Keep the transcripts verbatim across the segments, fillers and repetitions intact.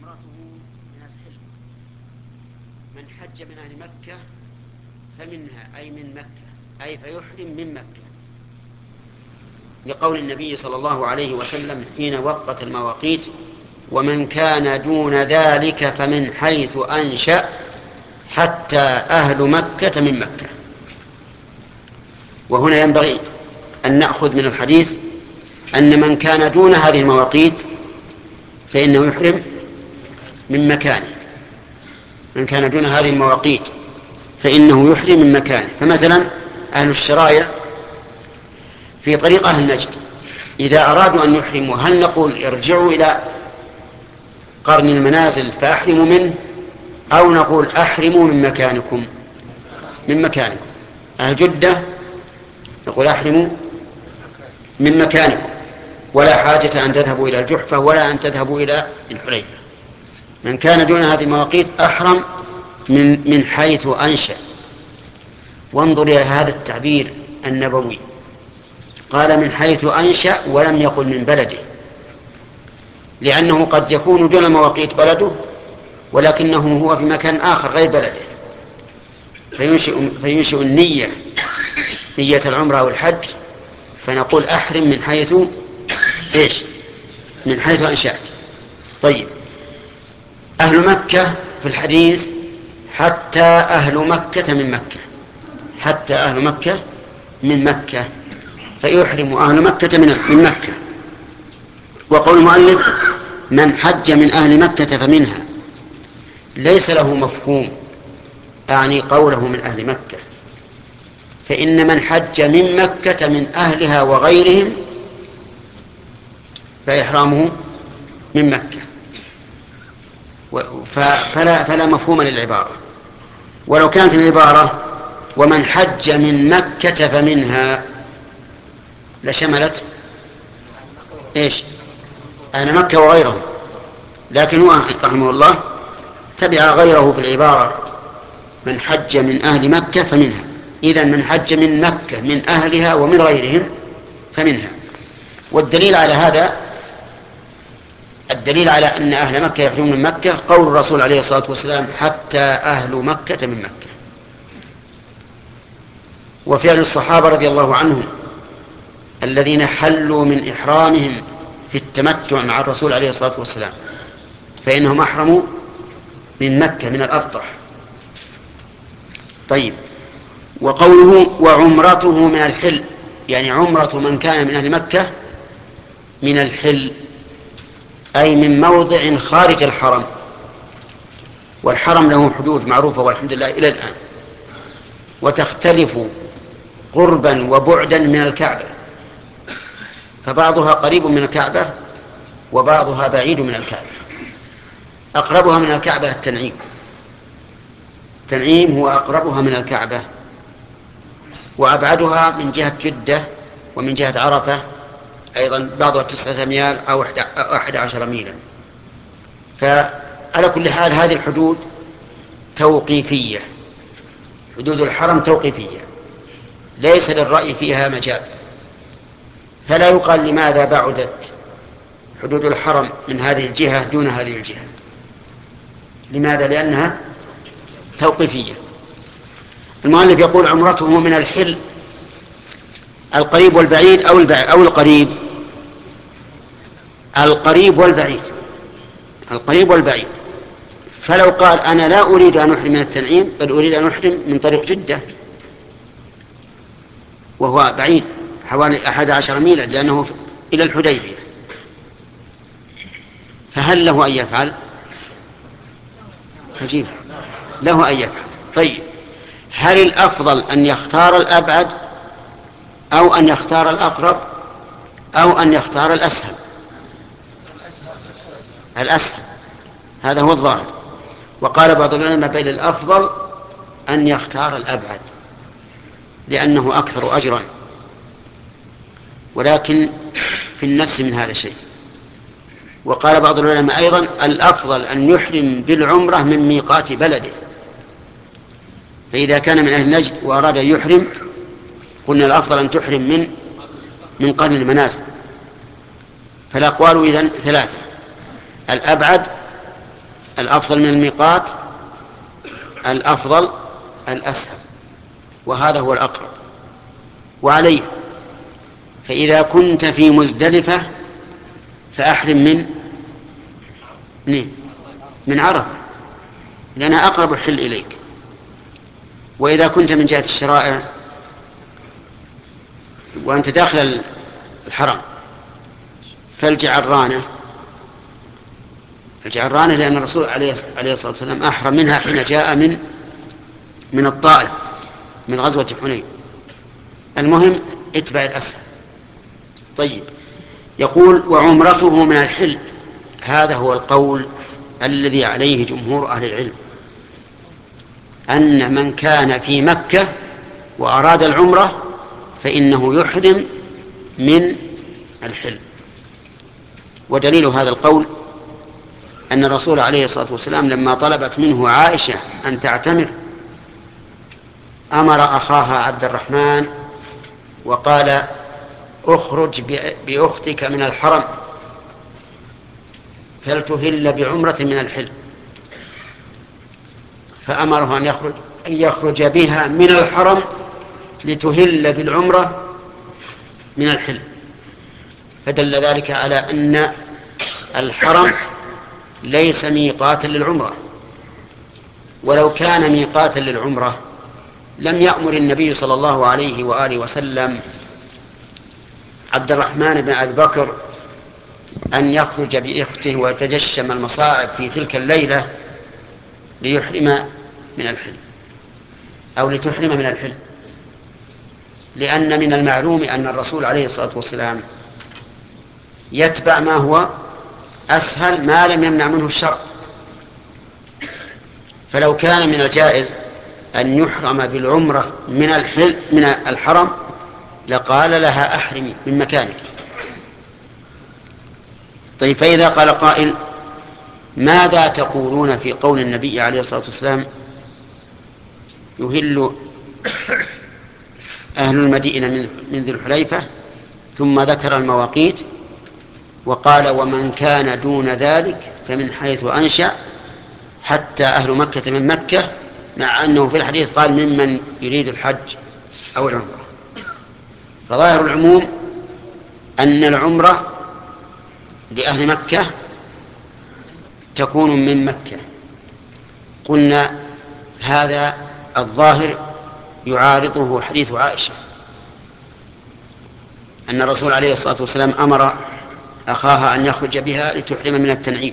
عمرته من الحل. من حج من أهل مكة فمنها أي من مكة، أي فيحرم من مكة، لقول النبي صلى الله عليه وسلم حين وقت المواقيت: ومن كان دون ذلك فمن حيث أنشأ حتى أهل مكة من مكة. وهنا ينبغي أن نأخذ من الحديث أن من كان دون هذه المواقيت فإنه يحرم من مكانه. من كان دون هذه المواقيت فإنه يحرم من مكانه. فمثلا أهل الشرايع في طريق أهل نجد إذا أرادوا أن يحرموا، هل نقول ارجعوا إلى قرن المنازل فأحرموا منه، أو نقول أحرموا من مكانكم؟ من مكانكم. أهل جدة نقول أحرموا من مكانكم، ولا حاجة أن تذهبوا إلى الجحفة ولا أن تذهبوا إلى الحليفة. من كان دون هذه المواقيت أحرم من, من حيث أنشأ. وانظر إلى هذا التعبير النبوي، قال من حيث أنشأ ولم يقل من بلده، لأنه قد يكون دون مواقيت بلده ولكنه هو في مكان آخر غير بلده، فينشئ, فينشئ النية نية العمرة والحج، فنقول أحرم من حيث إيش؟ من حيث أنشأت. طيب، أهل مكة في الحديث حتى أهل مكة من مكة، حتى أهل مكة من مكة، فيحرم أهل مكة من مكة. وقول المؤلف من حج من أهل مكة فمنها ليس له مفهوم، أعني قوله من أهل مكة، فإن من حج من مكة من أهلها وغيرهم فإحرامه من مكة، فلا, فلا مفهوم للعبارة. ولو كانت العبارة ومن حج من مكة فمنها لشملت إيش؟ أهل مكة وغيرهم، لكن هو رحمه الله تبع غيره في العبارة من حج من أهل مكة فمنها. إذن من حج من مكة من أهلها ومن غيرهم فمنها. والدليل على هذا، الدليل على أن أهل مكة يحرمون من مكة قول الرسول عليه الصلاة والسلام حتى أهل مكة من مكة، وفعل الصحابة رضي الله عنهم الذين حلوا من إحرامهم في التمتع مع الرسول عليه الصلاة والسلام، فإنهم أحرموا من مكة من الأبطح. طيب، وقوله وعمرته من الحل، يعني عمرة من كان من أهل مكة من الحل، أي من موضع خارج الحرم. والحرم له حدود معروفة والحمد لله إلى الآن، وتختلف قربا وبعدا من الكعبة، فبعضها قريب من الكعبة وبعضها بعيد من الكعبة. أقربها من الكعبة التنعيم، التنعيم هو أقربها من الكعبة، وأبعدها من جهة جدة ومن جهة عرفة أيضا بعضها تسعة أميال أو أحد عشر ميلا. فعلى كل حال هذه الحدود توقيفية، حدود الحرم توقيفية ليس للرأي فيها مجال، فلا يقال لماذا بعدت حدود الحرم من هذه الجهة دون هذه الجهة. لماذا؟ لأنها توقيفية. المؤلف يقول عمرته من الحل القريب والبعيد أو البعيد أو القريب، القريب والبعيد، القريب والبعيد. فلو قال أنا لا أريد أن أحرم من التنعيم بل أريد أن أحرم من طريق جدة وهو بعيد حوالي أحد عشر ميلا لأنه إلى الحديبية، فهل له أن يفعل؟ عجيب، له أن يفعل. طيب، هل الأفضل أن يختار الأبعد أو أن يختار الأقرب أو أن يختار الأسهل؟ الأسهل، هذا هو الظاهر. وقال بعض العلماء بين الأفضل أن يختار الأبعد لأنه أكثر أجرا، ولكن في النفس من هذا شيء. وقال بعض العلماء أيضا الأفضل أن يحرم بالعمرة من ميقات بلده، فإذا كان من أهل نجد وأراد أن يحرم قلنا الأفضل أن تحرم من من قرن المنازل. فالأقوال إذن ثلاثة: الأبعد الأفضل من الميقات الأفضل الأسهل، وهذا هو الأقرب. وعليه فإذا كنت في مزدلفة فأحرم من من عرفة لأنها أقرب الحل إليك. وإذا كنت من جهة الشرائع وأنت داخل الحرم فالجعرانة الجعرانة لأن الرسول عليه الصلاة والسلام أحرم منها حين جاء من من الطائف من غزوة حنين. المهم اتبع الأسهل. طيب، يقول وعمرته من الحل. هذا هو القول الذي عليه جمهور أهل العلم، أن من كان في مكة وأراد العمرة فإنه يحرم من الحل. ودليل هذا القول أن الرسول عليه الصلاة والسلام لما طلبت منه عائشة أن تعتمر أمر أخاها عبد الرحمن وقال اخرج بأختك من الحرم فلتهل بعمرة من الحل، فأمره أن يخرج أن يخرج بها من الحرم لتهل بالعمرة من الحل. فدل ذلك على أن الحرم ليس ميقاتا للعمرة، ولو كان ميقاتا للعمرة لم يأمر النبي صلى الله عليه وآله وسلم عبد الرحمن بن أبي بكر أن يخرج بإخته ويتجشم المصائب في تلك الليلة ليحرم من الحل أو لتحرم من الحل، لأن من المعلوم أن الرسول عليه الصلاة والسلام يتبع ما هو أسهل ما لم يمنع منه الشرع. فلو كان من الجائز أن يحرم بالعمرة من الحل من الحرم لقال لها أحرمي من مكانك. طيب، فإذا قال قائل ماذا تقولون في قول النبي عليه الصلاة والسلام يهل أهل المدينة من ذي الحليفة، ثم ذكر المواقيت وقال ومن كان دون ذلك فمن حيث أنشأ حتى أهل مكة من مكة، مع أنه في الحديث قال ممن يريد الحج أو العمرة. فظاهر العموم أن العمرة لأهل مكة تكون من مكة. قلنا هذا الظاهر يعارضه حديث عائشة أن الرسول عليه الصلاة والسلام أمر أخاها أن يخرج بها لتحرم من التنعيم.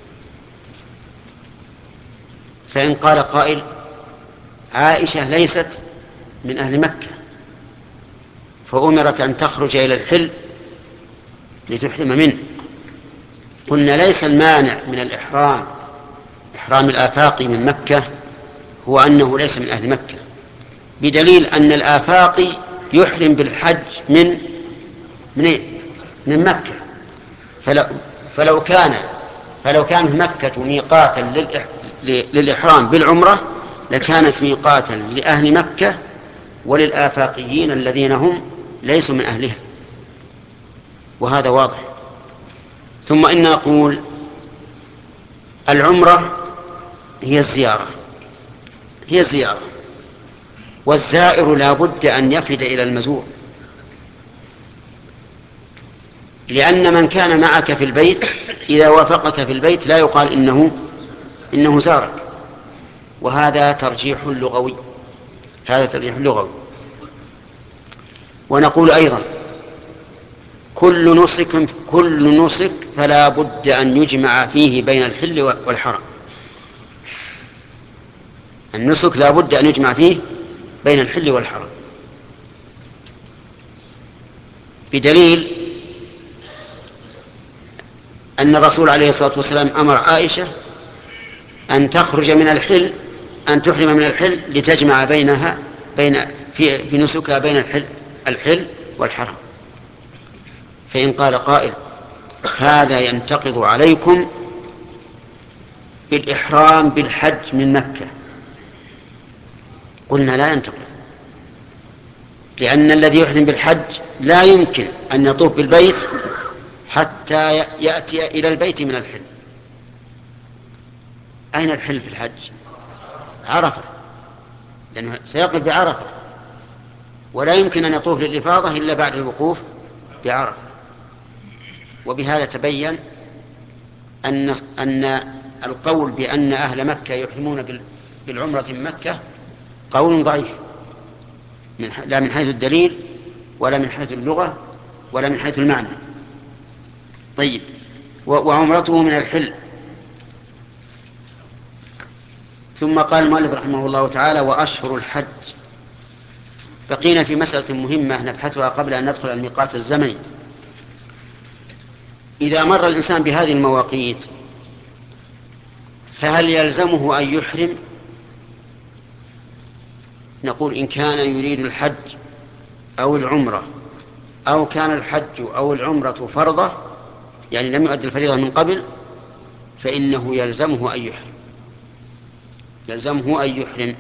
فإن قال قائل عائشة ليست من أهل مكة فأمرت أن تخرج إلى الحل لتحرم منه، قلنا ليس المانع من الإحرام إحرام الآفاقي من مكة هو أنه ليس من أهل مكة، بدليل أن الآفاقي يحرم بالحج من من إيه؟ من مكة. فلو, فلو كان فلو كانت مكة ميقاتا للإحرام بالعمرة لكانت ميقاتا لأهل مكة وللآفاقيين الذين هم ليسوا من أهلها، وهذا واضح. ثم إن نقول العمرة هي الزيارة هي الزيارة والزائر لا بد أن يفد إلى المزور، لأن من كان معك في البيت إذا وافقك في البيت لا يقال إنه إنه زارك، وهذا ترجيح لغوي هذا ترجيح لغوي. ونقول أيضا كل نسك كل نسك فلا بد أن يجمع فيه بين الحل والحرم. النسك لا بد أن يجمع فيه بين الحل والحرم، بدليل أن الرسول عليه الصلاة والسلام أمر عائشة أن تخرج من الحل أن تحرم من الحل لتجمع بينها بين في, في نسكها بين الحل, الحل والحرم. فإن قال قائل هذا ينتقض عليكم بالإحرام بالحج من مكة، قلنا لا ينتقض، لأن الذي يحرم بالحج لا يمكن أن يطوف بالبيت حتى يأتي إلى البيت من الحل، أين الحل في الحج؟ عرفة، لأنه سيقف بعرفة، ولا يمكن أن يطوف للإفاضة إلا بعد الوقوف بعرفة. وبهذا تبين أن أن القول بأن أهل مكة يحرمون بالعمرة من مكة قول ضعيف، من لا من حيث الدليل ولا من حيث اللغة ولا من حيث المعنى. طيب، وعمرته من الحل. ثم قال المؤلف رحمه الله تعالى: وأشهر الحج. بقينا في مسألة مهمة نبحثها قبل أن ندخل الميقات الزمني. إذا مر الإنسان بهذه المواقيت فهل يلزمه أن يحرم؟ نقول إن كان يريد الحج أو العمرة، أو كان الحج أو العمرة فرضة، يعني لم يؤدي الفريضة من قبل، فإنه يلزمه أن يحرم، يلزمه أن يحرم.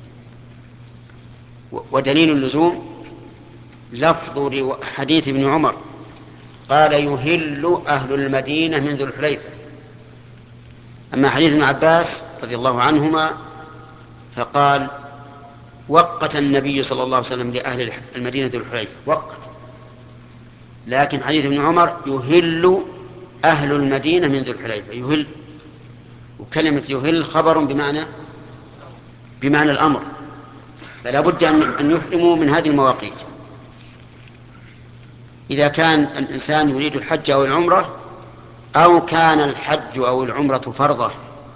ودليل اللزوم لفظ حديث ابن عمر قال: يهل أهل المدينة من ذو الحليفة. أما حديث ابن عباس رضي الله عنهما فقال: وقت النبي صلى الله عليه وسلم لأهل المدينة ذو الحليفة، وقت. لكن حديث ابن عمر: يهل أهل المدينة من ذو الحليفة، يهل. وكلمة يهل خبر بمعنى بمعنى الأمر، فلا بد أن يحرموا من هذه المواقيت. إذا كان الإنسان يريد الحج أو العمرة، أو كان الحج أو العمرة فرضة.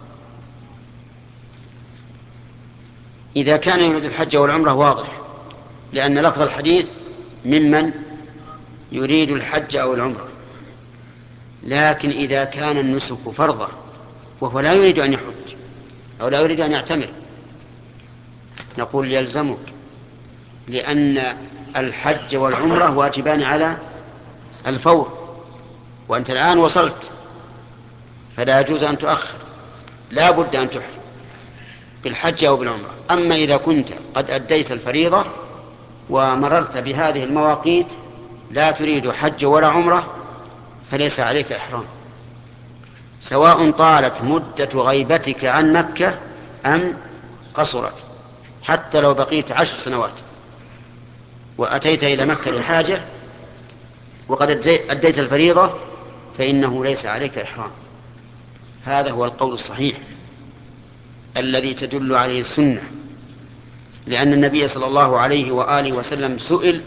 إذا كان يريد الحج أو العمرة واضح، لأن لفظ الحديث ممن يريد الحج أو العمرة. لكن إذا كان النسك فرضة وهو لا يريد أن يحج أو لا يريد أن يعتمر، نقول يلزمك، لأن الحج والعمرة واجبان على الفور، وأنت الآن وصلت، فلا يجوز أن تؤخر، لا بد أن تحرم بالحج أو بالعمرة. أما إذا كنت قد أديت الفريضة ومررت بهذه المواقيت لا تريد حج ولا عمرة، فليس عليك إحرام، سواء طالت مدة غيبتك عن مكة أم قصرت. حتى لو بقيت عشر سنوات وأتيت إلى مكة لحاجة وقد أديت الفريضة فإنه ليس عليك إحرام. هذا هو القول الصحيح الذي تدل عليه السنة، لأن النبي صلى الله عليه وآله وسلم سئل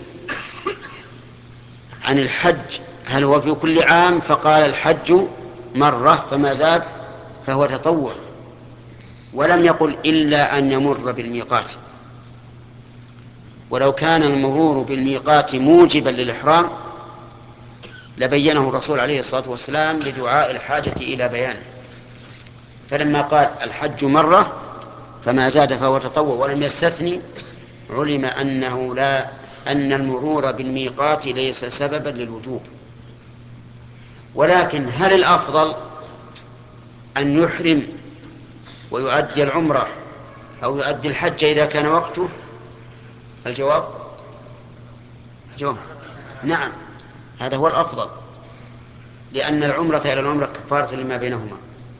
عن الحج هل هو في كل عام، فقال: الحج مرة فما زاد فهو تطوع، ولم يقل إلا أن يمر بالميقات. ولو كان المرور بالميقات موجبا للإحرام لبينه الرسول عليه الصلاة والسلام لدعاء الحاجة إلى بيانه. فلما قال الحج مرة فما زاد فهو تطوع ولم يستثني، علم أنه لا أن المرور بالميقات ليس سببا للوجوب. ولكن هل الأفضل أن يحرم ويؤدي العمرة أو يؤدي الحج إذا كان وقته؟ الجواب الجواب نعم، هذا هو الأفضل، لأن العمرة إلى العمرة كفارة لما بينهما،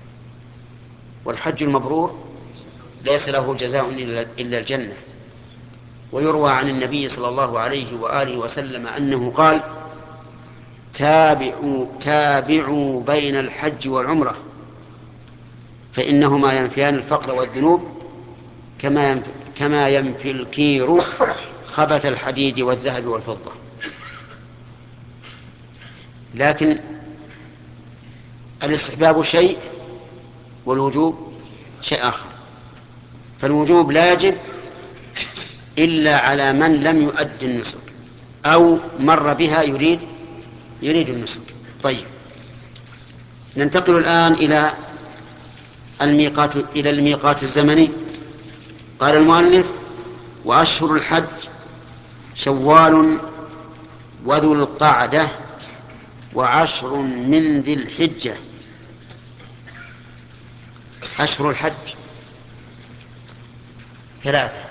والحج المبرور ليس له جزاء إلا الجنة. ويروى عن النبي صلى الله عليه وآله وسلم أنه قال: تابعوا, تابعوا بين الحج والعمرة فإنهما ينفيان الفقر والذنوب كما ينفي, كما ينفي الكير خبث الحديد والذهب والفضة. لكن الاستحباب شيء والوجوب شيء آخر. فالوجوب لا يجب إلا على من لم يؤد النسك أو مر بها يريد يريد النسك. طيب، ننتقل الآن إلى الميقات إلى الميقات الزمني. قال المؤلف: وأشهر الحج شوال وذو القعدة وعشر من ذي الحجة. أشهر الحج ثلاثة،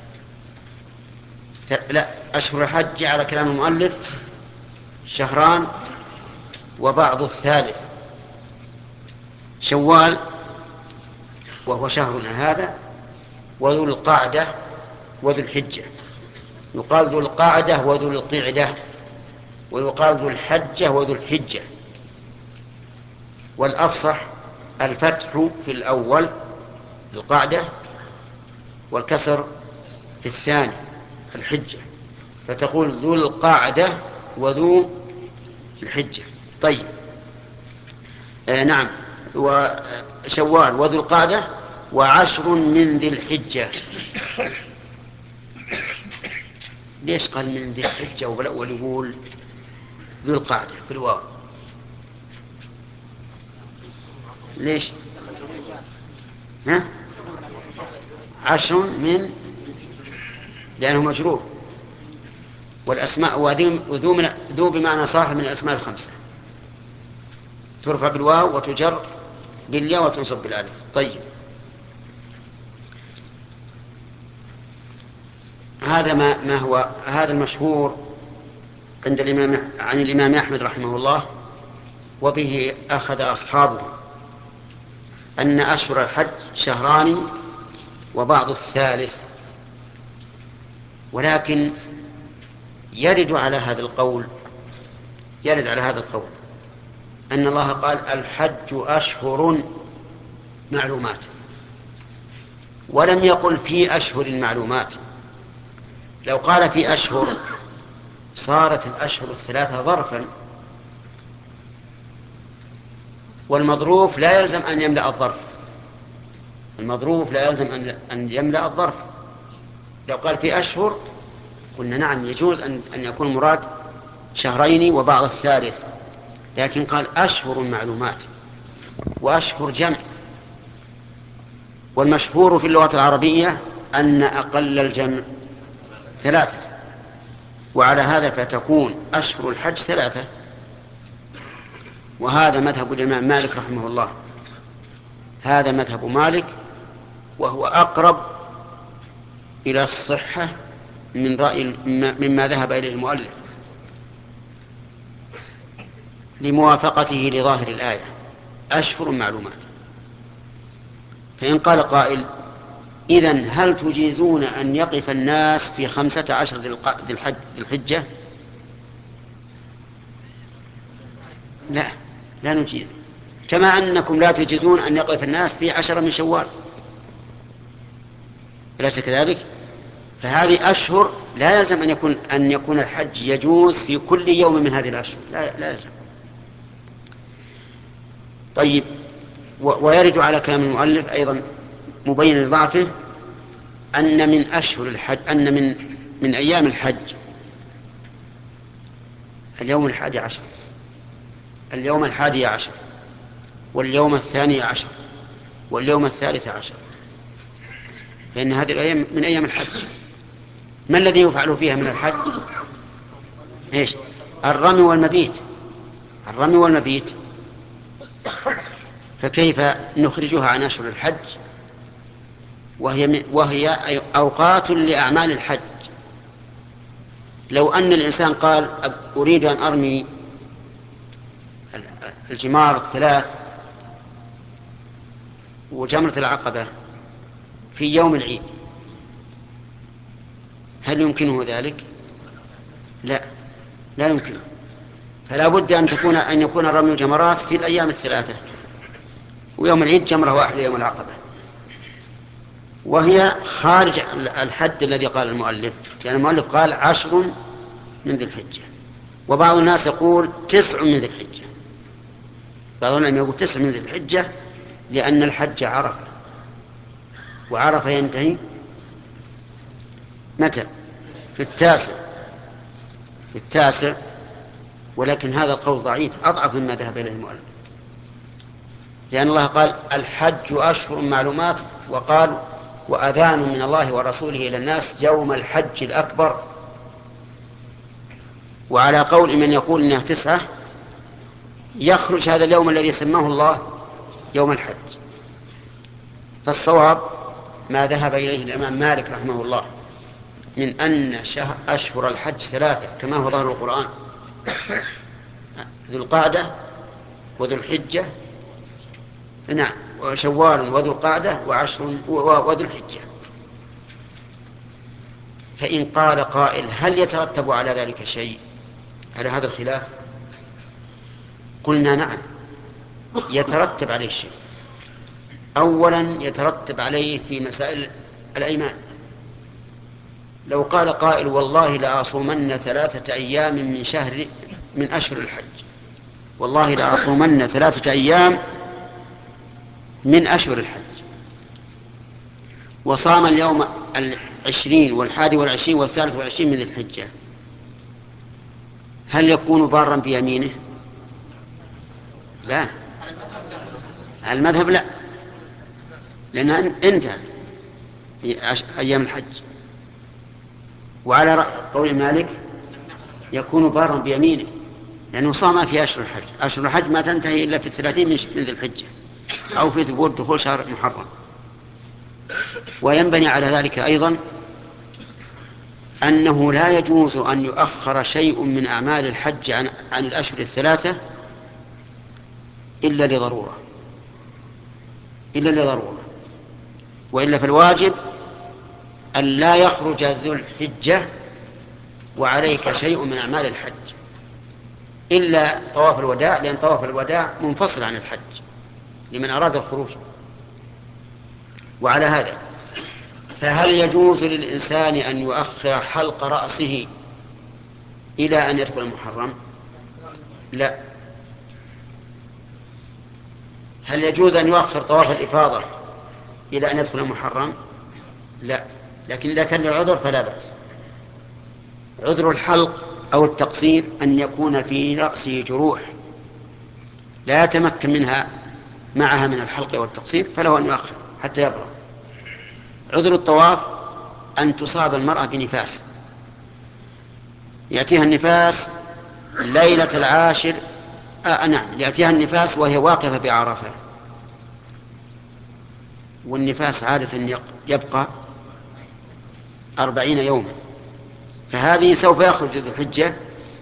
لا، أشهر الحج على كلام المؤلف شهران وبعض الثالث. شوال وهو شهرنا هذا، وذو القعدة وذو الحجة. يقال ذو القعدة وذو القعدة، ويقال ذو الحجة وذو الحجة. والأفصح الفتح في الأول القعدة، والكسر في الثاني الحجة، فتقول ذو القعدة وذو الحجة. طيب آه نعم، وشوال وذو القعدة وعشر من ذي الحجة. ليش قال من ذي الحجة والأول يقول ذو القعدة بالواو؟ ليش؟ ها؟ عشر من، لأنه مجرور، والأسماء وذو من ذو بمعنى صاحب من الأسماء الخمسة، ترفع بالواو وتجر بالياء وتنصب بالالف. طيب هذا ما, ما هو هذا المشهور عند الإمام عن الإمام أحمد رحمه الله، وبه أخذ أصحابه، أن أشهر الحج شهران وبعض الثالث. ولكن يرد على هذا القول يرد على هذا القول أن الله قال الحج أشهر معلومات، ولم يقل في أشهر معلومات. لو قال في أشهر صارت الأشهر الثلاثة ظرفا، والمظروف لا يلزم أن يملأ الظرف، المظروف لا يلزم أن يملأ الظرف. لو قال في أشهر قلنا نعم يجوز أن يكون مراد شهرين وبعض الثالث، لكن قال أشهر معلومات، وأشهر جمع، والمشهور في اللغة العربية أن أقل الجمع ثلاثة، وعلى هذا فتكون أشهر الحج ثلاثة. وهذا مذهب الإمام مالك رحمه الله، هذا مذهب مالك، وهو أقرب إلى الصحة من رأي مما ذهب إليه المؤلف لموافقته لظاهر الآية أشهر معلومات. فإن قال قائل إذن هل تجيزون أن يقف الناس في خمسة عشر ذي الحجة؟ لا، لا نجيز، كما أنكم لا تجيزون أن يقف الناس في عشرة من شوال، أليس كذلك؟ فهذه أشهر لا يلزم أن يكون أن يكون الحج يجوز في كل يوم من هذه الأشهر، لا, لا يلزم. طيب ويرد على كلام المؤلف أيضا مبين لضعفه أن من أشهر الحج أن من من أيام الحج اليوم الحادي عشر، اليوم الحادي عشر، واليوم الثاني عشر، واليوم الثالث عشر، فإن هذه الأيام من أيام الحج. ما الذي يفعل فيها من الحج؟ إيش؟ الرمي والمبيت، الرمي والمبيت. فكيف نخرجها عن أشهر الحج وهي وهي أوقات لأعمال الحج؟ لو أن الإنسان قال أريد أن أرمي الجمار الثلاث وجمرة العقبة في يوم العيد، هل يمكنه ذلك؟ لا، لا يمكنه. فلا بد أن تكون أن يكون رمي الجمرات في الأيام الثلاثة، ويوم العيد جمرة واحدة يوم العقبة، وهي خارج الحد الذي قال المؤلف، لأن يعني المؤلف قال عشر من ذي الحجة، وبعض الناس يقول تسع من ذي الحجة، بعض الناس يقول تسع من ذي الحجة، لأن الحج عرفة، وعرفة ينتهي متى؟ في التاسع، في التاسع. ولكن هذا القول ضعيف، أضعف مما ذهب إليه المؤلف، لأن الله قال الحج أشهر معلومات، وقال وأذان من الله ورسوله إلى الناس يوم الحج الأكبر. وعلى قول من يقول إنها تسعة يخرج هذا اليوم الذي سماه الله يوم الحج. فالصواب ما ذهب إليه الإمام مالك رحمه الله من أن أشهر الحج ثلاثة كما هو ظاهر القرآن، ذو القعدة وذو الحجة، نعم، وشوال وذو القعدة وعشر وذو الحجة. فإن قال قائل هل يترتب على ذلك شيء، على هذا الخلاف؟ قلنا نعم، يترتب عليه شيء. أولا يترتب عليه في مسائل الأيمان. لو قال قائل والله لأصومن ثلاثة أيام من شهر من أشهر الحج، والله لأصومن ثلاثة أيام من أشهر الحج، وصام اليوم العشرين والحادي والعشرين والثالث والعشرين من ذي الحجة، هل يكون بارا بيمينه؟ لا، على المذهب لا، لأنها انتهت أيام الحج. وعلى قول مالك يكون بارا بيمينه، لأنه صام في أشهر الحج. أشهر الحج ما تنتهي إلا في الثلاثين من ذي الحجة أو في ثبوت دخول شهر محرم. وينبني على ذلك أيضا أنه لا يجوز أن يؤخر شيء من أعمال الحج عن, عن الأشهر الثلاثة إلا لضرورة، إلا لضرورة، وإلا فالواجب أن لا يخرج ذو الحجة وعليك شيء من أعمال الحج إلا طواف الوداع، لأن طواف الوداع منفصل عن الحج لمن أراد الخروج. وعلى هذا فهل يجوز للإنسان أن يؤخر حلق رأسه إلى أن يدخل المحرم؟ لا. هل يجوز أن يؤخر طواف الإفاضة إلى أن يدخل المحرم؟ لا. لكن إذا كان العذر فلا بأس. عذر الحلق أو التقصير أن يكون في رأسه جروح لا يتمكن منها معها من الحلق والتقصير، فله أن يؤخر حتى يبرأ. عذر الطواف أن تصاب المرأة بنفاس، يأتيها النفاس ليلة العاشر، آه نعم، يأتيها النفاس وهي واقفة بعرفة، والنفاس عادة يبقى أربعين يوما، فهذه سوف يخرج ذو الحجة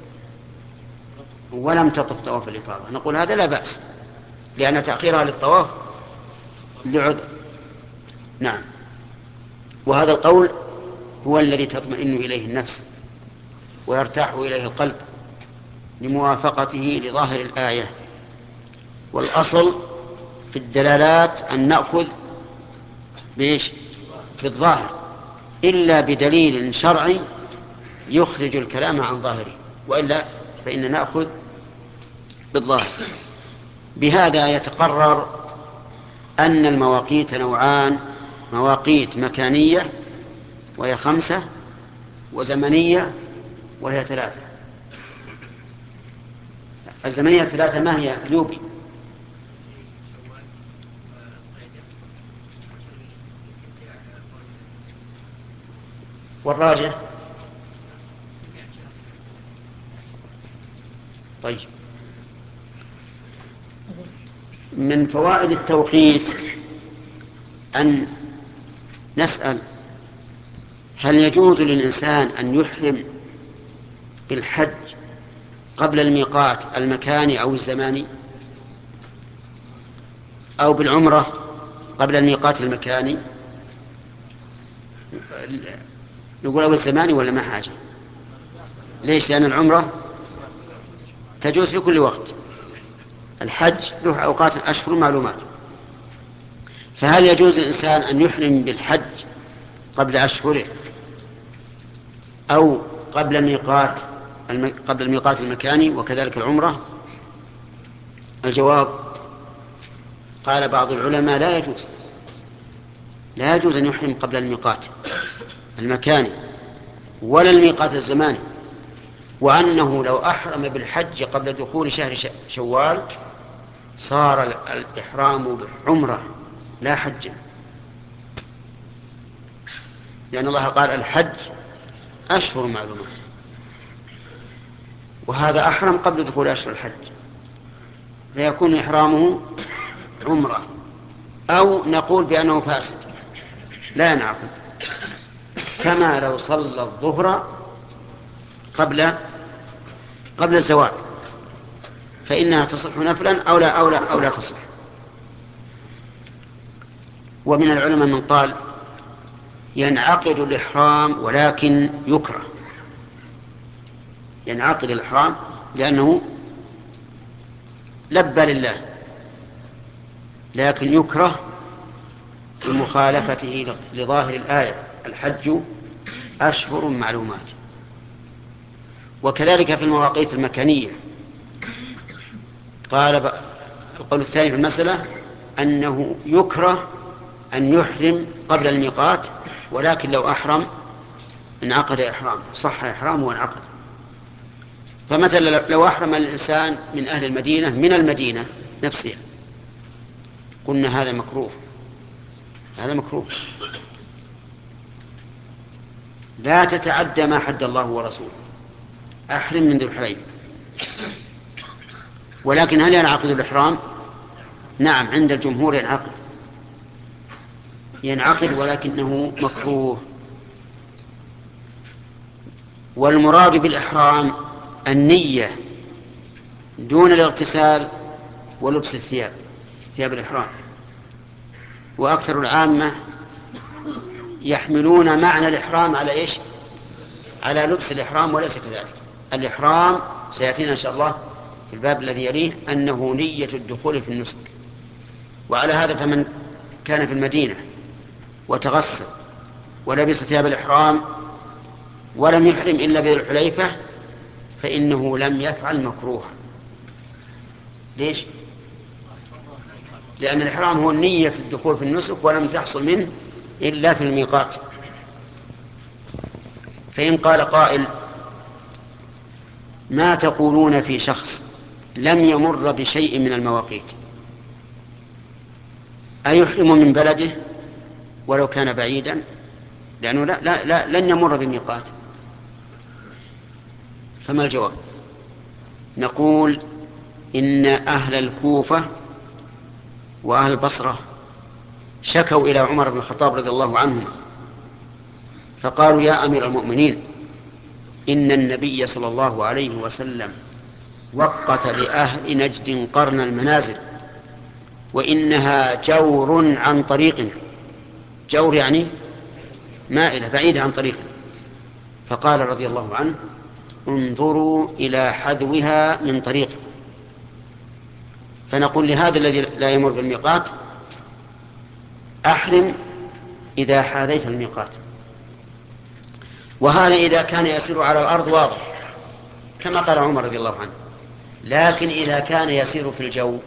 ولم تطف طواف الإفاضة، نقول هذا لا بأس، لأن تأخيرها للطواف لعذر. نعم. وهذا القول هو الذي تطمئن إليه النفس ويرتاح إليه القلب لموافقته لظاهر الآية. والأصل في الدلالات أن نأخذ بإيش؟ بالظاهر، إلا بدليل شرعي يخرج الكلام عن ظاهره، وإلا فإن نأخذ بالظاهر. بهذا يتقرر أن المواقيت نوعان: مواقيت مكانية وهي خمسة، وزمنية وهي ثلاثة. الزمنية ثلاثة ما هي لوبي؟ والراجح؟ طيب، من فوائد التوقيت أن نسأل هل يجوز للإنسان أن يحرم بالحج قبل الميقات المكاني أو الزماني، أو بالعمرة قبل الميقات المكاني؟ نقول أو الزماني ولا ما حاجة؟ ليش؟ لأن العمرة تجوز في كل وقت، الحج له أوقات أشهر معلومات. فهل يجوز الإنسان أن يحرم بالحج قبل أشهره أو قبل ميقات قبل الميقات المكاني، وكذلك العمرة؟ الجواب: قال بعض العلماء لا يجوز، لا يجوز أن يحرم قبل الميقات المكاني ولا الميقات الزماني، وأنه لو أحرم بالحج قبل دخول شهر شوال صار الإحرام بعمرة لا حج، لأن الله قال الحج أشهر معلومات، وهذا أحرم قبل دخول أشهر الحج، فيكون إحرامه عمرة. أو نقول بأنه فاسد لا ينعقد، كما لو صلى الظهر قبل قبل الزوال فإنها تصح نفلا أو لا أو لا أو لا تصح. ومن العلماء من قال ينعقد الإحرام ولكن يكره، ينعقد الإحرام لأنه لبى لله، لكن يكره بمخالفته لظاهر الآية الحج أشهر معلومات. وكذلك في المواقيت المكانية قال القول الثاني في المسألة أنه يكره أن يحرم قبل الميقات، ولكن لو أحرم انعقد إحرام، صح إحرامه وانعقد. فمثلا لو أحرم الإنسان من أهل المدينة من المدينة نفسها قلنا هذا مكروه، هذا مكروه، لا تتعدى ما حد الله ورسوله، أحرم من ذي الحليفة. ولكن هل ينعقد الإحرام؟ نعم، عند الجمهور ينعقد، ينعقد ولكنه مكروه. والمراد بالإحرام النية دون الاغتسال ولبس الثياب، ثياب الإحرام. وأكثر العامة يحملون معنى الإحرام على إيش؟ على لبس الإحرام، وليس كذلك. الإحرام سيأتينا إن شاء الله في الباب الذي يليه أنه نية الدخول في النسك. وعلى هذا فمن كان في المدينة وتغسل ولبس ثياب الإحرام ولم يحرم إلا بذي الحليفة فإنه لم يفعل مكروها. ليش؟ لأن الإحرام هو نية الدخول في النسك ولم تحصل منه إلا في الميقات. فإن قال قائل ما تقولون في شخص لم يمر بشيء من المواقيت، أيحرم من بلده ولو كان بعيدا؟ لأنه لا لا لا لن يمر بميقات. فما الجواب؟ نقول إن أهل الكوفة وأهل البصرة شكوا إلى عمر بن الخطاب رضي الله عنهما فقالوا يا أمير المؤمنين إن النبي صلى الله عليه وسلم وقت لأهل نجد قرن المنازل وإنها جور عن طريقنا، جور يعني مائلة بعيدة عن طريقنا. فقال رضي الله عنه انظروا إلى حذوها من طريق. فنقول لهذا الذي لا يمر بالميقات أحرم إذا حاذيت الميقات. وهذا إذا كان يسير على الأرض واضح كما قال عمر رضي الله عنه، لكن إذا كان يسير في الجو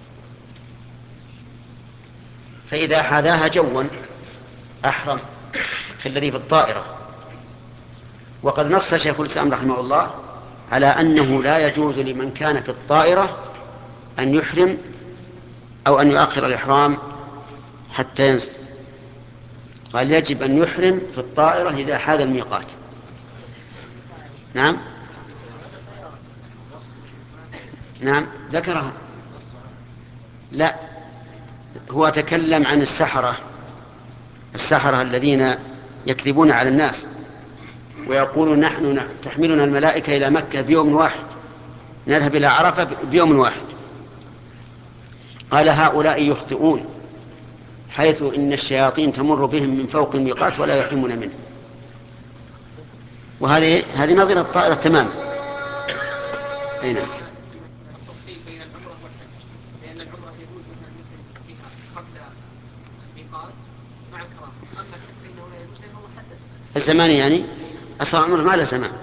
فإذا حاذاها جوا أحرم في الذي في الطائرة. وقد نص شيخ الإسلام رحمه الله على أنه لا يجوز لمن كان في الطائرة أن يحرم أو أن يؤخر الإحرام حتى ينزل. قال يجب أن يحرم في الطائرة إذا حاذ الميقات. نعم نعم ذكرها. لا، هو تكلم عن السحرة، السحرة الذين يكذبون على الناس ويقولون نحن تحملنا الملائكة إلى مكة بيوم واحد، نذهب إلى عرفة بيوم واحد. قال هؤلاء يخطئون، حيث إن الشياطين تمر بهم من فوق الميقات ولا يحرمون منه. وهذه هذه نظير الطائرة تماما. أين التفصيل بين العمرة والحج، لأن العمرة يجوز أن يحرم فيها قبل الميقات مع الكراهة، أما الحج فإنه لا يجوز لأنه محدد الزمان، يعني أصلا عمره ما له زمان.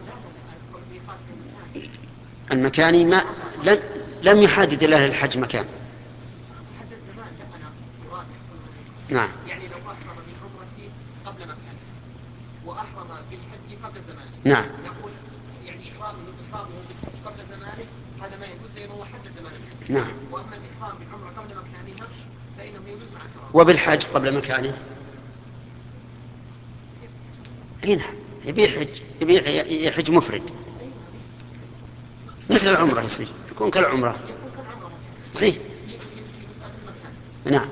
المكاني ما لم, لم يحدد الله للحج مكان. محدد زمان، لا أنا مراد نعم. يعني لو أحرم بالعمرة قبل مكانه وأحرم بالحج قبل زمانه، نعم، نقول يعني إحرامه إحرامه بالحج قبل زمانه هذا ما يجوز لأنه حدد زمان الحج. نعم. وأما الإحرام بالعمرة قبل مكانها فإنه يجوز مع الكراهة. وبالحج قبل مكانه هنا يبي يحج، يبي يحج مفرد مثل العمرة، يصير يكون كالعمرة زي. نعم.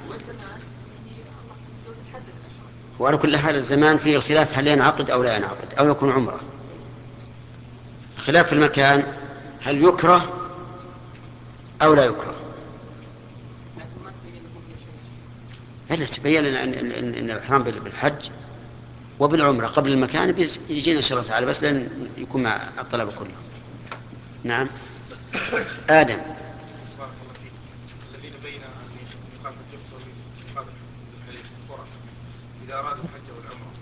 وعلى كل حال الزمان فيه الخلاف هل ينعقد أو لا ينعقد أو يكون عمرة. خلاف في المكان هل يكره أو لا يكره. هل تبين لنا ان, إن, إن, إن الاحرام بالحج وبالعمره قبل المكان يجينا ان شاء الله تعالى، بس لن يكون مع الطلبه كلهم. نعم. ادم. بارك الله فيك. الذين بين ميقات الجحفة وميقات القرى إذا أرادوا الحج والعمرة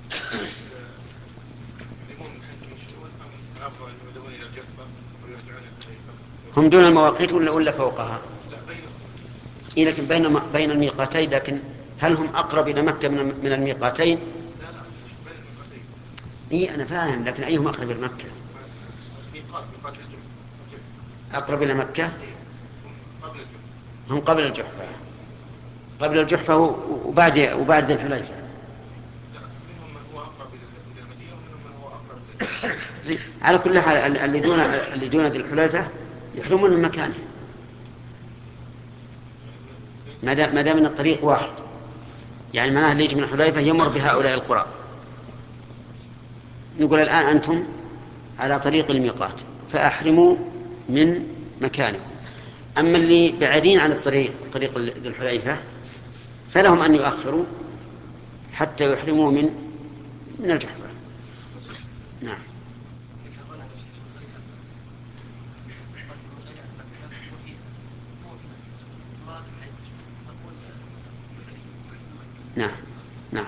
يحرمون من حيث ينشئون أم الأفضل أن يذهبون إلى الجحفة ويرجعون إلى الحليفة؟ هم دون المواقيت ولا ولا فوقها؟ لا، بينهم. إيه لكن بين بين الميقاتين، لكن هل هم أقرب إلى مكة من من الميقاتين؟ لا لا، بين الميقاتين. إيه أنا فاهم، لكن أيهم أقرب إلى مكة؟ الميقات ميقات الجحفة. أقرب إلى مكة. هم قبل الجحفة. هم قبل الجحفة. قبل الجحفة وبعد وبعد الحليفة. لا، منهم من هو أقرب إلى المدينة ومنهم من هو أقرب إلى زي على كل حال اللي دون اللي دون ذي الحليفة يحرمون من مكانه ما دام ما دام ان الطريق واحد. يعني معناه اللي يجي من الحليفة يمر بهؤلاء القرى. نقول الآن أنتم على طريق الميقات فأحرموا من مكانكم. أما اللي بعيدين عن الطريق طريق ذي الحليفة فلهم أن يؤخروا حتى يحرموا من من الجحفة. نعم. نعم. نعم.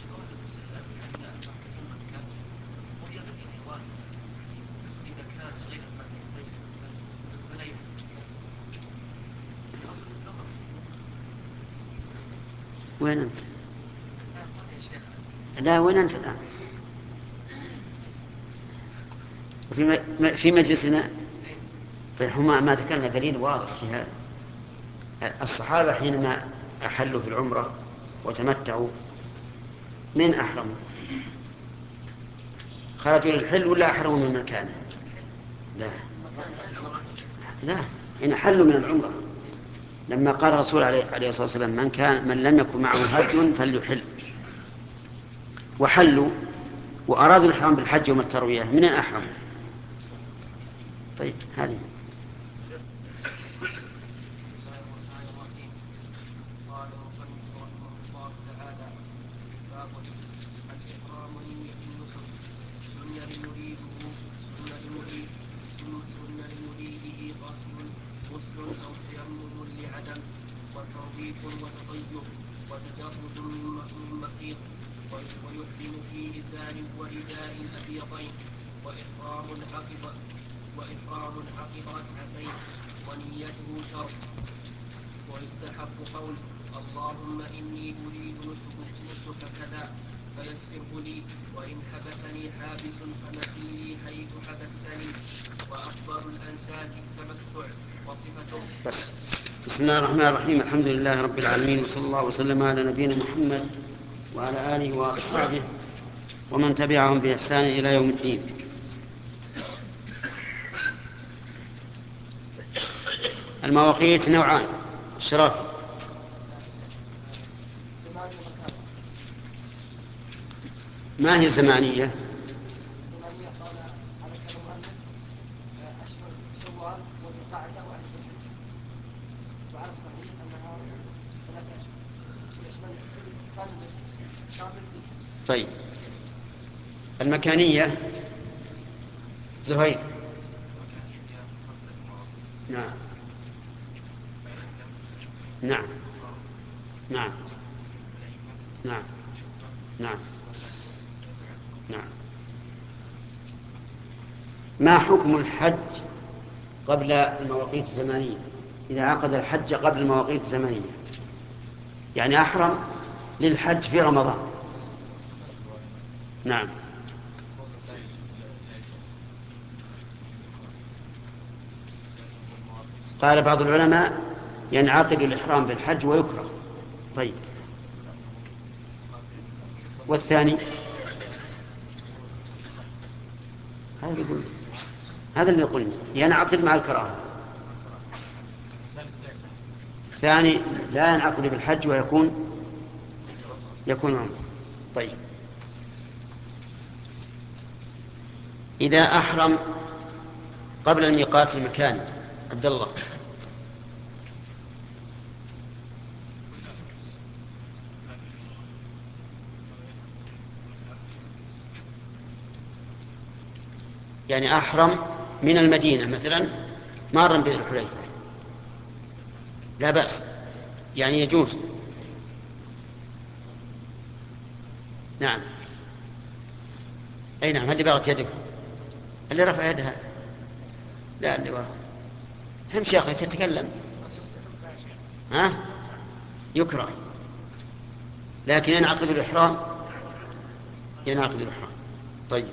وين أنت؟ لا، وين أنت الآن؟ في في مجلسنا. طيب هما ما ذكرنا دليل واضح في هذا. الصحابة حينما أحلوا في العمرة وتمتعوا من أحرموا؟ خرجوا للحل ولا أحرموا من مكانه؟ لا لا، إن حلوا من العمرة لما قال الرسول عليه الصلاة والسلام من كان من لم يكن معه هدي فليحل، وحلوا وأرادوا الإحرام بالحج يوم التروية، من أين أحرموا؟ طيب هذه. قال المصنف رحمه الله تعالى: باب الإحرام النسك. سن لمريده سن لمريد سن لمريده غسل غسل أو تيمم لعدم، وتنظيف وتطيب وتجرد من مخيط، ويحرم في إزار ورداء أبيضين، وإحرام عقب وإحرام عقب ركعتين، ونيته شرط. ويستحب قول اللهم إني أريد نسك, نسك كذا فيسره لي، وإن حبسني حابس فمثيلي حيث حبستني. وأفضل الأنساك التمتع وصفته. بس. بسم الله الرحمن الرحيم. الحمد لله رب العالمين، وصلى الله وسلم على نبينا محمد وعلى آله وأصحابه ومن تبعهم بإحسان إلى يوم الدين. المواقيت نوعان. شرافي. ما هي الزمانية؟ الزمانية قال على كلام المؤلف أشهر شوال وذي القعدة واحد ذي الحجة، وعلى الصحيح أنها ثلاثة أشهر يشمل كامل كامل ذي الحجة. طيب المكانية زهير. نعم نعم نعم نعم نعم نعم. ما حكم الحج قبل المواقيت الزمانية؟ إذا عقد الحج قبل المواقيت الزمانية، يعني أحرم للحج في رمضان. نعم. قال بعض العلماء ينعقد الإحرام بالحج ويكره. طيب والثاني؟ هذا اللي قلنا هذا اللي قلنا ينعقد مع الكراهة. الثاني لا ينعقد بالحج ويكون يكون عمره. طيب إذا أحرم قبل الميقات المكاني. عبد الله. لا يعني أحرم من المدينة مثلا مارا بذي الحليفة لا بأس، يعني يجوز. نعم. أي نعم. اللي بغت يده، اللي رفع يدها، لا اللي وراء. هم شيخك يتكلم. ها؟ يكره، لكن ينعقد الإحرام، ينعقد الإحرام. طيب،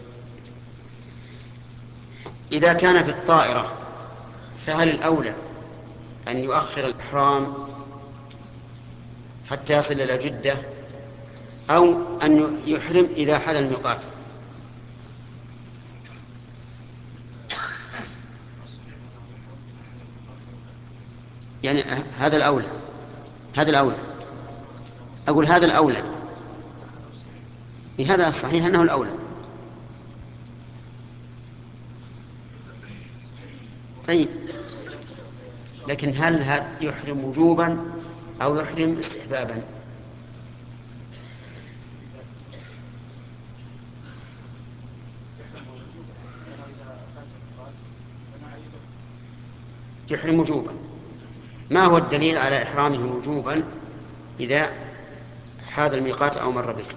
إذا كان في الطائرة فهل الأولى أن يؤخر الإحرام حتى يصل إلى جدة، أو أن يحرم إذا حل الميقات؟ يعني هذا الأولى، هذا الأولى، أقول هذا الأولى، هذا الصحيح أنه الأولى. طيب، لكن هل هذا يحرم وجوبا أو يحرم استحبابا؟ يحرم وجوبا. ما هو الدليل على إحرامه وجوبا إذا حاد الميقات أو مر به؟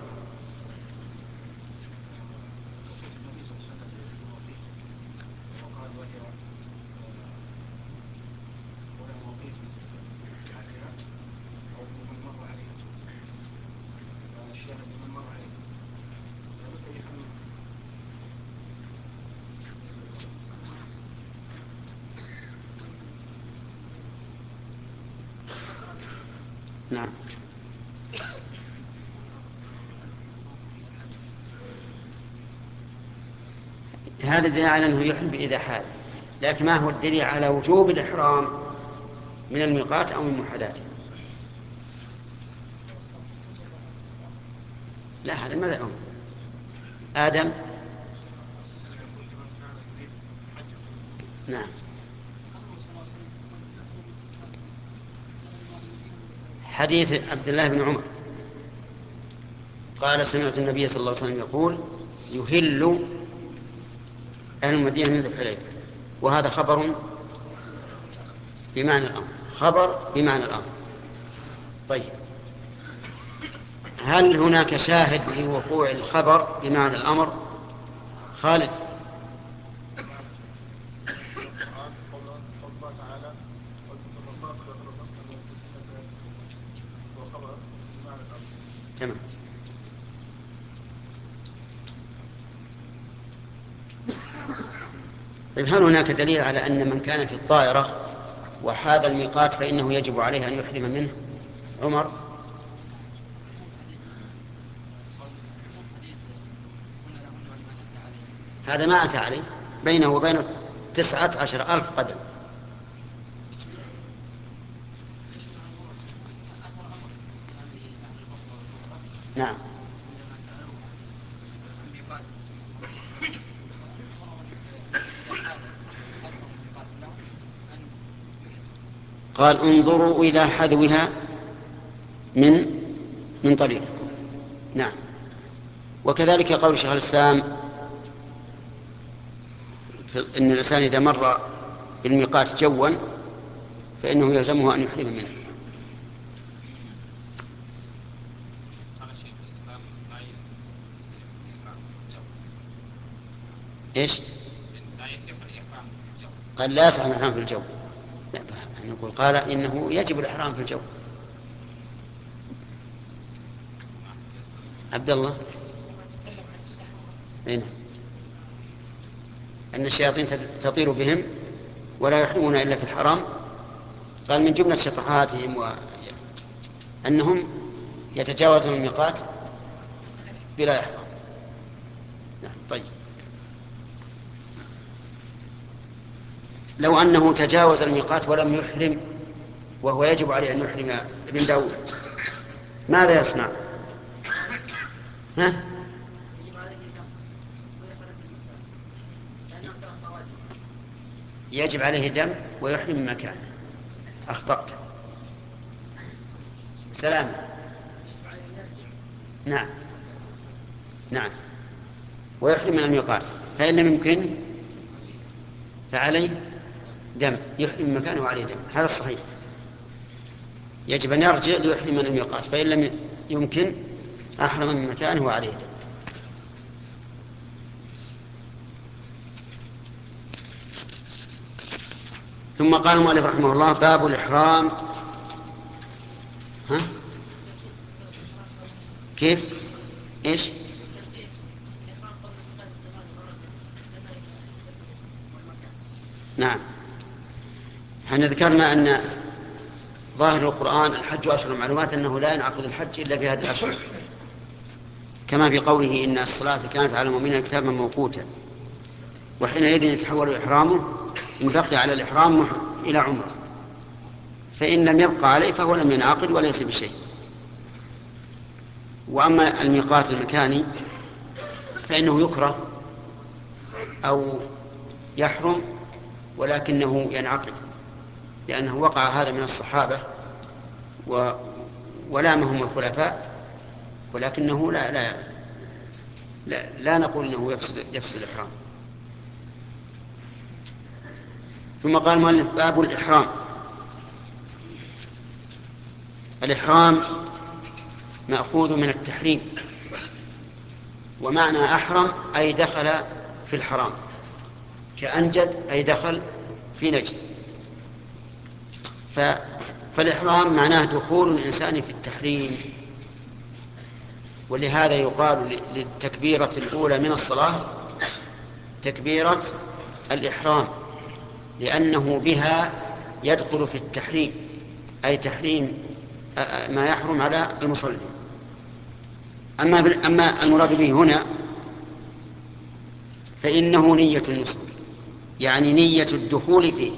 نعم. هذا دليل على أنه يحرم إذا حال، لكن ما هو الدليل على وجوب الإحرام من الميقات أو من محداته؟ لا، هذا مذعوم. آدم. نعم. حديث عبد الله بن عمر قال سمعت النبي صلى الله عليه وسلم يقول يهل أهل المدينة من ذي الحليفة، وهذا خبر بمعنى الأمر، خبر بمعنى الأمر. طيب، هل هناك شاهد لوقوع الخبر بمعنى الأمر؟ خالد. تمام. طيب، هل هناك دليل على أن من كان في الطائرة وحاد الميقات فإنه يجب عليه أن يحرم منه؟ عمر. هذا ما أتى عليه، بينه وبينه تسعة عشر ألف قدم. نعم. قال انظروا إلى حذوها من من طريقكم. نعم. وكذلك قول شيخ الإسلام إن الإنسان إذا مر بالميقات جوا فإنه يلزمه أن يحرم منه. إيش؟ قال لا يصح الإحرام في الجو. لا، نقول قال إنه يجب الإحرام في الجو. عبد الله. هنا أن الشياطين تطير بهم ولا يحرمون إلا في الحرام. قال من جملة شطحاتهم وأنهم يتجاوزون الميقات بلا إحرام. نعم. طيب، لو أنه تجاوز الميقات ولم يحرم وهو يجب عليه أن يحرم ابن داود، ماذا يصنع؟ ها؟ يجب عليه دم ويحرم من مكانه. أخطأت. سلامة. نعم. نعم. ويحرم من الميقات، فإن لم يمكن فعليه دم، يحرم من مكانه وعليه دم، هذا الصحيح. يجب أن يرجع ليحرم من الميقات، فإن لم يمكن أحرم من مكانه وعليه دم. ثم قال المؤلف رحمه الله: باب الإحرام. ها؟ كيف؟ إيش؟ نعم، احنا ذكرنا أن ظاهر القرآن الحج أشهر معلومات أنه لا ينعقد الحج إلا في هذه الأشهر، كما في قوله: إن الصلاة كانت على المؤمنين كتابا موقوتا. وحينئذ يتحول إحرامه إن بقي على الإحرام إلى عمره، فإن لم يبقى عليه فهو لم ينعقد وليس بشيء. وأما الميقات المكاني فإنه يكره أو يحرم ولكنه ينعقد، لأنه وقع هذا من الصحابة و... ولامهم الخلفاء، ولكنه لا لا لا, لا نقول انه يفسد, يفسد الإحرام. ثم قال المؤلف: باب الإحرام. الإحرام مأخوذ من التحريم، ومعنى أحرم أي دخل في الحرام، كأنجد أي دخل في نجد. ف... فالإحرام معناه دخول الإنسان في التحريم. ولهذا يقال للتكبيرة الأولى من الصلاة تكبيرة الإحرام، لأنه بها يدخل في التحريم، أي تحريم ما يحرم على المصلي. أما أما المراد به هنا فإنه نية النسك، يعني نية الدخول فيه،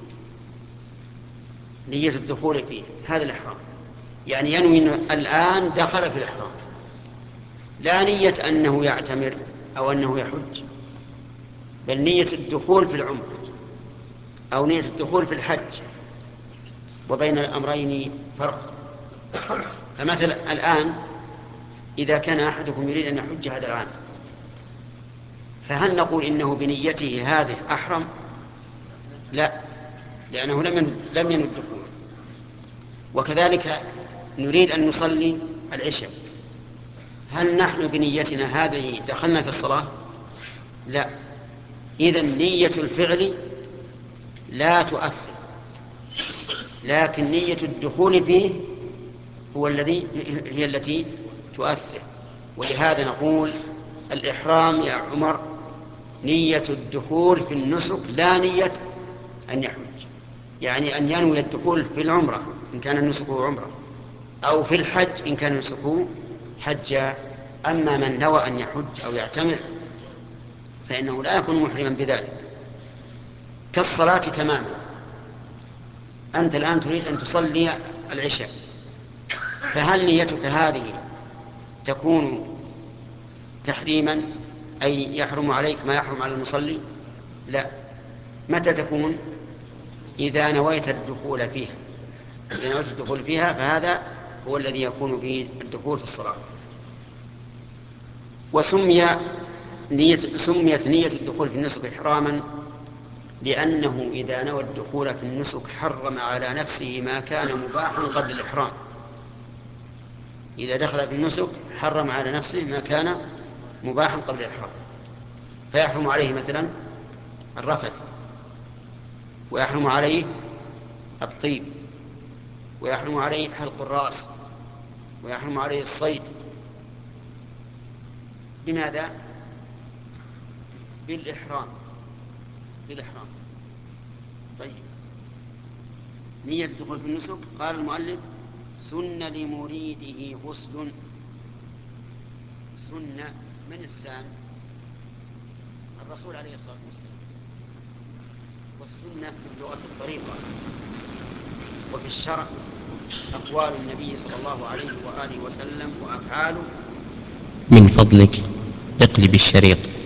نية الدخول فيه هذا الإحرام، يعني ينوي أنه الآن دخل في الإحرام، لا نية أنه يعتمر أو أنه يحج، بل نية الدخول في العمر أو نية الدخول في الحج، وبين الأمرين فرق. فمثلا الآن إذا كان أحدكم يريد أن يحج هذا العام، فهل نقول إنه بنيته هذه أحرم؟ لا، لأنه لم ينوي الدخول. وكذلك نريد أن نصلي العشاء، هل نحن بنيتنا هذه دخلنا في الصلاة؟ لا. إذن نية الفعل لا تؤثر، لكن نية الدخول فيه هو الذي هي التي تؤثر. ولهذا نقول الإحرام يا عمر نية الدخول في النسك، لا نية أن يحج، يعني أن ينوي الدخول في العمرة إن كان نسكه عمرة، أو في الحج إن كان نسكه حجا. أما من نوى أن يحج أو يعتمر فإنه لا يكون محرما بذلك. كالصلاة تماما، أنت الآن تريد أن تصلي العشاء، فهل نيتك هذه تكون تحريما أي يحرم عليك ما يحرم على المصلي؟ لا. متى تكون؟ إذا نويت الدخول فيها، إذا نويت الدخول فيها فهذا هو الذي يكون به الدخول في الصلاة. وسمي نية سميت نية الدخول في النسك إحراما لأنه إذا نوى الدخول في النسك حرم على نفسه ما كان مباحا قبل الإحرام. إذا دخل في النسك حرم على نفسه ما كان مباحا قبل الإحرام، فيحرم عليه مثلا الرفث، ويحرم عليه الطيب، ويحرم عليه حلق الرأس، ويحرم عليه الصيد. بماذا؟ بالإحرام، بالإحرام. طيب، نية الدخول في النسك قال المؤلف: سن لمريده غسل. سن من السان؟ الرسول عليه الصلاة والسلام. والسنة في اللغة الطريقة، وفي الشرع أقوال النبي صلى الله عليه وآله وسلم وأفعاله. من فضلك اقلب الشريط.